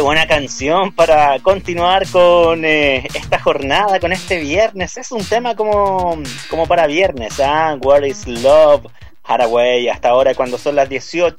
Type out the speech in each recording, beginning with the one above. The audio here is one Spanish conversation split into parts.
buena canción para continuar con esta jornada, con este viernes. Es un tema como para viernes, ¿ah? What is Love, Haraway, hasta ahora cuando son las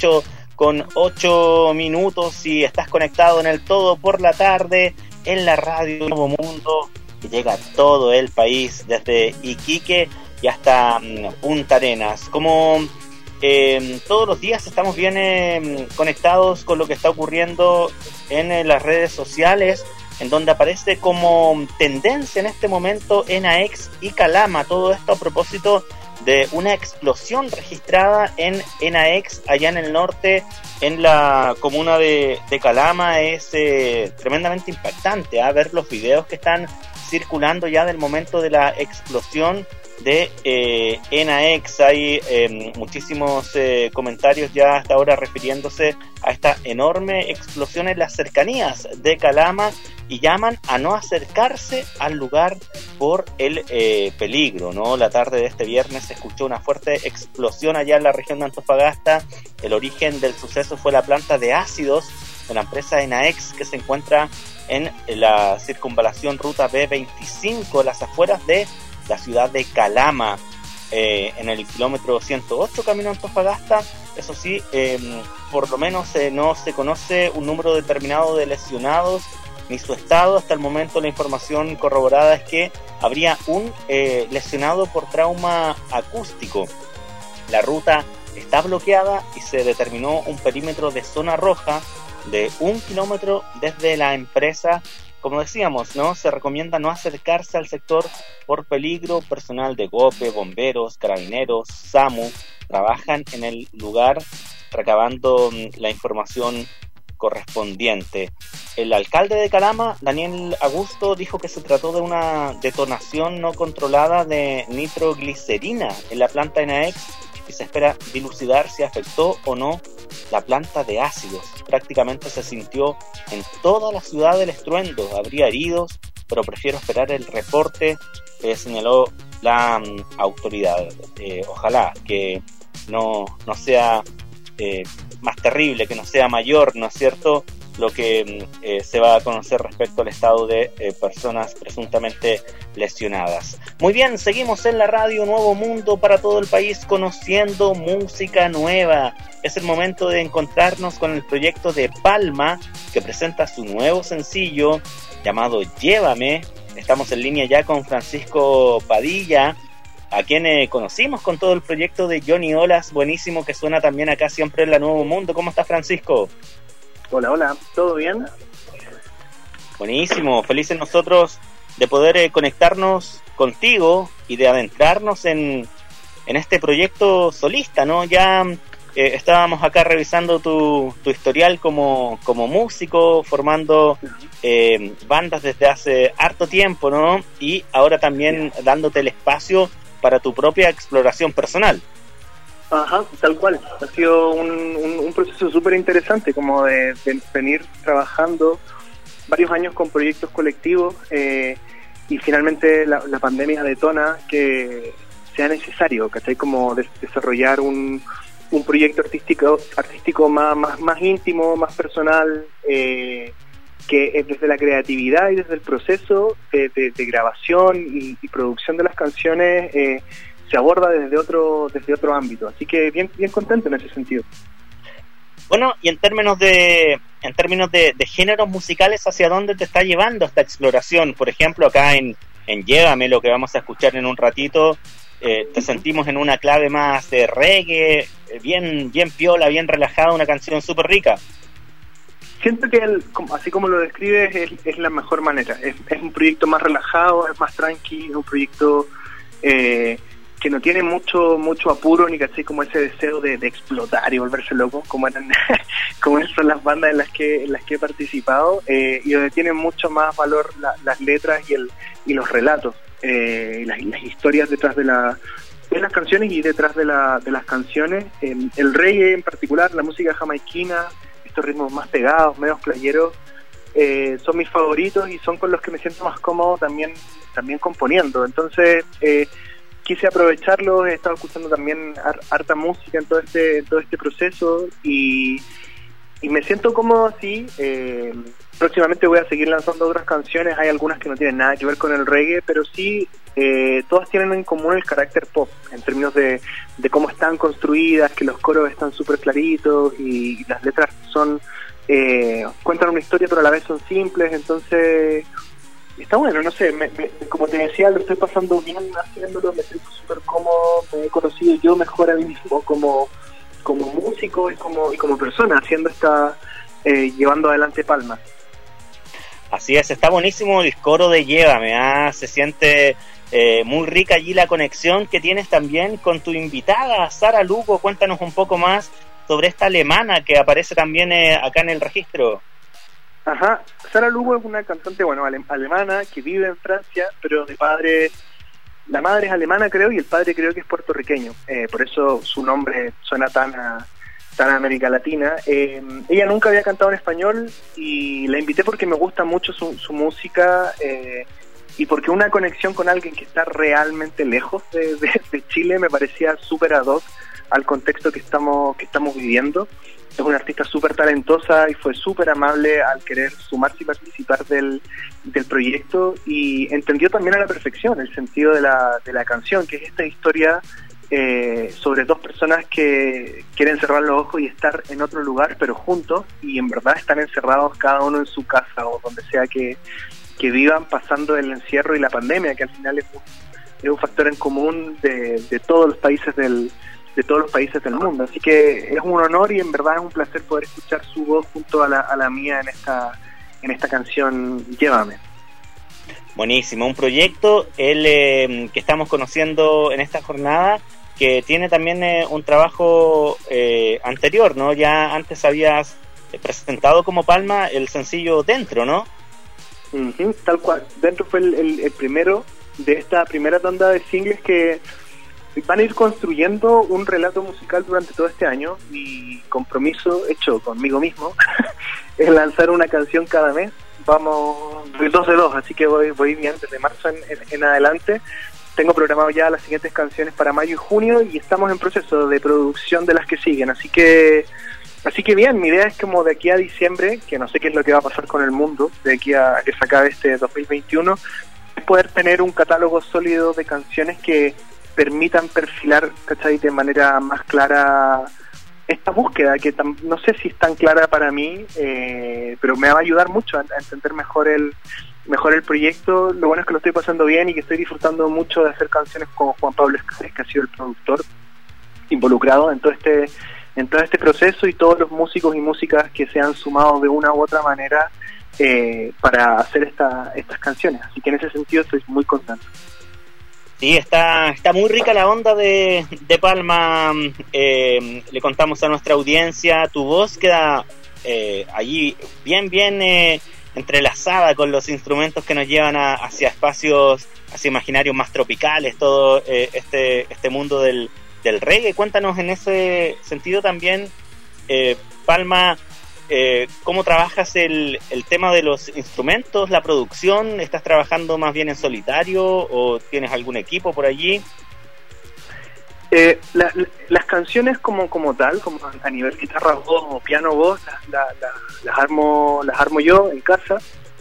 18:08 y estás conectado en el Todo por la Tarde, en la radio Nuevo Mundo, que llega a todo el país, desde Iquique y hasta Punta Arenas. Como todos los días estamos bien conectados con lo que está ocurriendo en las redes sociales, en donde aparece como tendencia en este momento Enaex y Calama. Todo esto a propósito de una explosión registrada en Enaex, allá en el norte, en la comuna de Calama. Es tremendamente impactante ver los videos que están circulando ya del momento de la explosión de Enaex. Hay muchísimos comentarios ya hasta ahora refiriéndose a esta enorme explosión en las cercanías de Calama y llaman a no acercarse al lugar por el peligro, ¿no? La tarde de este viernes se escuchó una fuerte explosión allá en la región de Antofagasta. El origen del suceso fue la planta de ácidos de la empresa Enaex, que se encuentra en la circunvalación ruta B25, las afueras de la ciudad de Calama, en el kilómetro 108 camino a Antofagasta. Eso sí, por lo menos no se conoce un número determinado de lesionados ni su estado. Hasta el momento la información corroborada es que habría un lesionado por trauma acústico. La ruta está bloqueada y se determinó un perímetro de zona roja de 1 kilómetro desde la empresa. Como decíamos, ¿no? Se recomienda no acercarse al sector por peligro. Personal de GOPE, bomberos, carabineros, SAMU trabajan en el lugar recabando la información correspondiente. El alcalde de Calama, Daniel Augusto, dijo que se trató de una detonación no controlada de nitroglicerina en la planta Enaex y se espera dilucidar si afectó o no la planta de ácidos. Prácticamente se sintió en toda la ciudad el estruendo. Habría heridos, pero prefiero esperar el reporte, señaló la autoridad. Ojalá que no sea más terrible, que no sea mayor, ¿no es cierto?, lo que se va a conocer respecto al estado de personas presuntamente lesionadas. Muy bien, seguimos en la radio Nuevo Mundo para todo el país, conociendo música nueva. Es el momento de encontrarnos con el proyecto de Palma, que presenta su nuevo sencillo llamado Llévame. Estamos en línea ya con Francisco Padilla, a quien conocimos con todo el proyecto de Johnny Olas, buenísimo, que suena también acá siempre en la Nuevo Mundo. ¿Cómo estás, Francisco? Hola, ¿todo bien? Buenísimo, felices nosotros de poder conectarnos contigo y de adentrarnos en este proyecto solista, ¿no? Ya estábamos acá revisando tu historial como músico, formando bandas desde hace harto tiempo, ¿no? Y ahora también dándote el espacio para tu propia exploración personal. Ajá, tal cual. Ha sido un proceso súper interesante, como de venir trabajando varios años con proyectos colectivos y finalmente la pandemia detona que sea necesario, ¿cachai? Como desarrollar un proyecto artístico más íntimo, más personal, que es desde la creatividad y desde el proceso de grabación y producción de las canciones se aborda desde otro ámbito, así que bien contento en ese sentido. Bueno, y en términos de géneros musicales, ¿hacia dónde te está llevando esta exploración? Por ejemplo, acá en Llévame, lo que vamos a escuchar en un ratito, te sentimos en una clave más de reggae, bien piola, bien relajada, una canción súper rica. Siento que así como lo describes es la mejor manera. Es un proyecto más relajado, es más tranqui, es un proyecto que no tiene mucho apuro, ni casi como ese deseo de explotar y volverse loco, como son las bandas en las que he participado, y donde tienen mucho más valor las letras y los relatos, y las historias detrás de las canciones y detrás de las canciones. El reggae en particular, la música jamaiquina, estos ritmos más pegados, medios playeros, son mis favoritos y son con los que me siento más cómodo también componiendo. Entonces quise aprovecharlo. He estado escuchando también harta música en todo este proceso y me siento cómodo así, próximamente voy a seguir lanzando otras canciones. Hay algunas que no tienen nada que ver con el reggae, pero sí todas tienen en común el carácter pop, en términos de cómo están construidas, que los coros están súper claritos y las letras son cuentan una historia pero a la vez son simples. Entonces está bueno, no sé, como te decía, lo estoy pasando bien haciéndolo, me siento súper cómodo, me he conocido yo mejor a mí mismo como músico y como persona haciendo llevando adelante Palma. Así es, está buenísimo el coro de Llévame, se siente muy rica allí la conexión que tienes también con tu invitada, Sara Lugo. Cuéntanos un poco más sobre esta alemana que aparece también acá en el registro. Ajá, Sara Lugo es una cantante, bueno, alemana que vive en Francia, pero la madre es alemana creo y el padre creo que es puertorriqueño, por eso su nombre suena tan a América Latina. Ella nunca había cantado en español y la invité porque me gusta mucho su música y porque una conexión con alguien que está realmente lejos de Chile me parecía súper ad hoc al contexto que estamos viviendo. Es una artista súper talentosa y fue súper amable al querer sumarse y participar del proyecto, y entendió también a la perfección el sentido de la canción, que es esta historia sobre dos personas que quieren cerrar los ojos y estar en otro lugar pero juntos, y en verdad están encerrados cada uno en su casa o donde sea que vivan, pasando el encierro y la pandemia, que al final es un factor en común de todos los países del mundo. Así que es un honor y en verdad es un placer poder escuchar su voz junto a la mía en esta canción Llévame. Buenísimo, un proyecto que estamos conociendo en esta jornada, que tiene también un trabajo anterior, ¿no? Ya antes habías presentado como Palma el sencillo Dentro, ¿no? Uh-huh, tal cual. Dentro fue el primero de esta primera tanda de singles que van a ir construyendo un relato musical durante todo este año. Mi compromiso hecho conmigo mismo es lanzar una canción cada mes. Vamos de 2 de 2, así que voy bien desde marzo en adelante. Tengo programado ya las siguientes canciones para mayo y junio y estamos en proceso de producción de las que siguen, así que bien. Mi idea es como de aquí a diciembre, que no sé qué es lo que va a pasar con el mundo de aquí a que se acabe este 2021, es poder tener un catálogo sólido de canciones que permitan perfilar, ¿cachai?, de manera más clara esta búsqueda, que no sé si es tan clara para mí, pero me va a ayudar mucho a entender mejor el proyecto. Lo bueno es que lo estoy pasando bien y que estoy disfrutando mucho de hacer canciones con Juan Pablo Escares, que ha sido el productor involucrado en todo este proceso, y todos los músicos y músicas que se han sumado de una u otra manera para hacer estas canciones. Así que en ese sentido estoy muy contento. Sí, está muy rica la onda de Palma. Le contamos a nuestra audiencia, tu voz queda allí bien entrelazada con los instrumentos que nos llevan hacia espacios, hacia imaginarios más tropicales, todo este mundo del reggae. Cuéntanos en ese sentido también, Palma, ¿cómo trabajas el tema de los instrumentos, la producción? ¿Estás trabajando más bien en solitario o tienes algún equipo por allí? Las canciones como tal, como a nivel guitarra, voz o piano, voz, las armo yo en casa,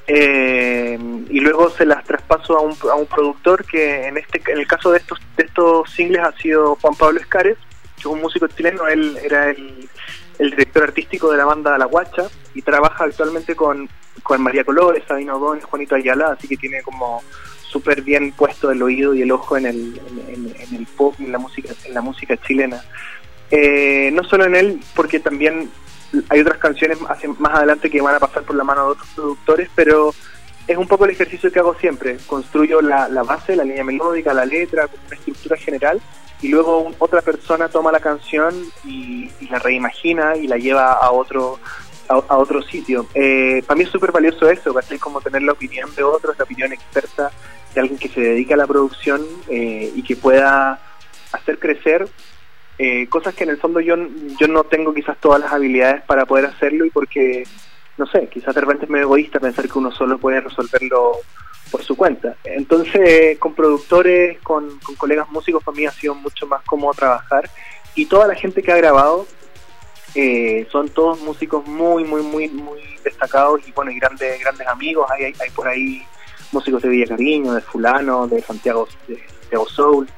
y luego se las traspaso a un productor que en el caso de estos singles ha sido Juan Pablo Escares, que es un músico chileno. Él era el director artístico de la banda La Guacha y trabaja actualmente con María Colores, Sabino O'Donnell, Juanito Ayala, así que tiene como súper bien puesto el oído y el ojo en el pop y en la música chilena. No solo en él, porque también hay otras canciones más adelante que van a pasar por la mano de otros productores, pero es un poco el ejercicio que hago siempre. Construyo la base, la línea melódica, la letra, una estructura general, y luego otra persona toma la canción y la reimagina y la lleva a otro sitio. Para mí es súper valioso eso, ¿cachai? Como tener la opinión de otros, la opinión experta de alguien que se dedica a la producción y que pueda hacer crecer cosas que en el fondo yo no tengo quizás todas las habilidades para poder hacerlo, y porque, no sé, quizás de repente es medio egoísta pensar que uno solo puede resolverlo por su cuenta. Entonces, con productores, con colegas músicos, para mí ha sido mucho más cómodo trabajar, y toda la gente que ha grabado son todos músicos muy destacados y bueno, y grandes amigos. Hay por ahí músicos de Villa Cariño, de Fulano, de Santiago Soul.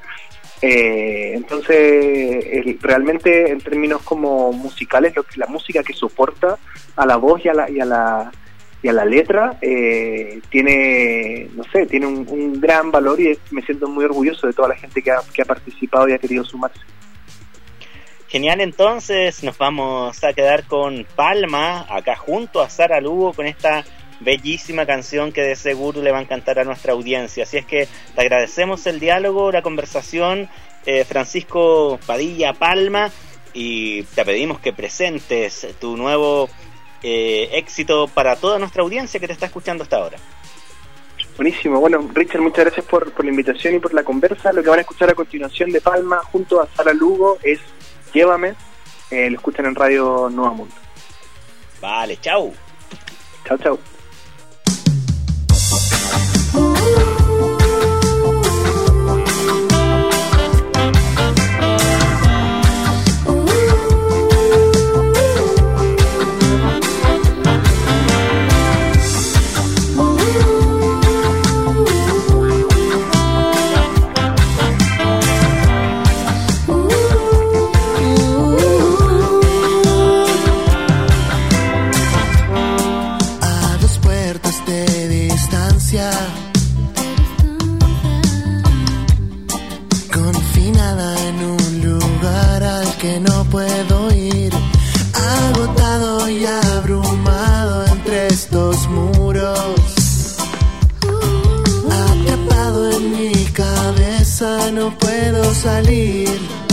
Entonces realmente en términos como musicales, la música que soporta a la voz y a la letra tiene un gran valor, y me siento muy orgulloso de toda la gente que ha participado y ha querido sumarse. Genial, entonces nos vamos a quedar con Palma, acá junto a Sara Lugo, con esta bellísima canción que de seguro le va a encantar a nuestra audiencia. Así es que te agradecemos el diálogo, la conversación, Francisco Padilla Palma, y te pedimos que presentes tu nuevo éxito para toda nuestra audiencia que te está escuchando hasta ahora. Buenísimo. Bueno, Richard, muchas gracias por la invitación y por la conversa. Lo que van a escuchar a continuación de Palma junto a Sara Lugo es Llévame. Lo escuchan en Radio Nuevo Mundo. Vale, chau. Chau. Confinada en un lugar al que no puedo ir, agotado y abrumado entre estos muros, atrapado en mi cabeza, no puedo salir.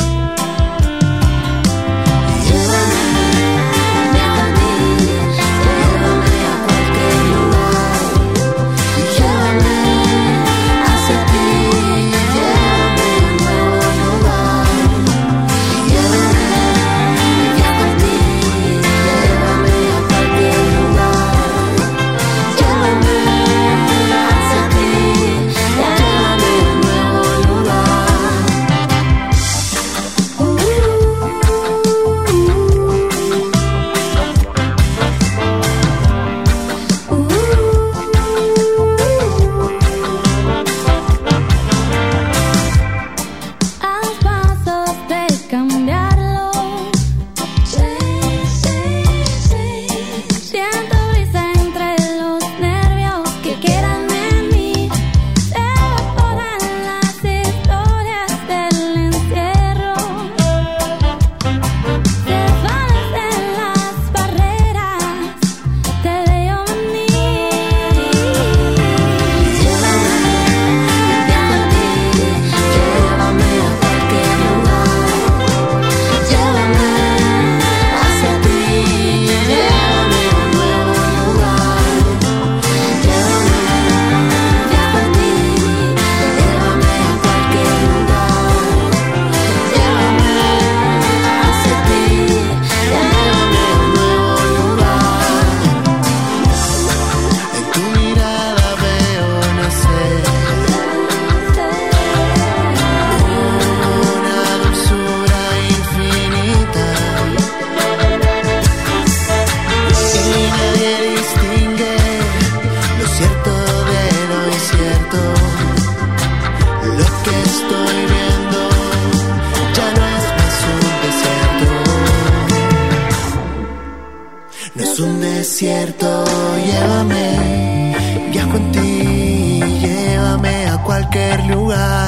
Desierto, llévame, viajo en ti, llévame a cualquier lugar.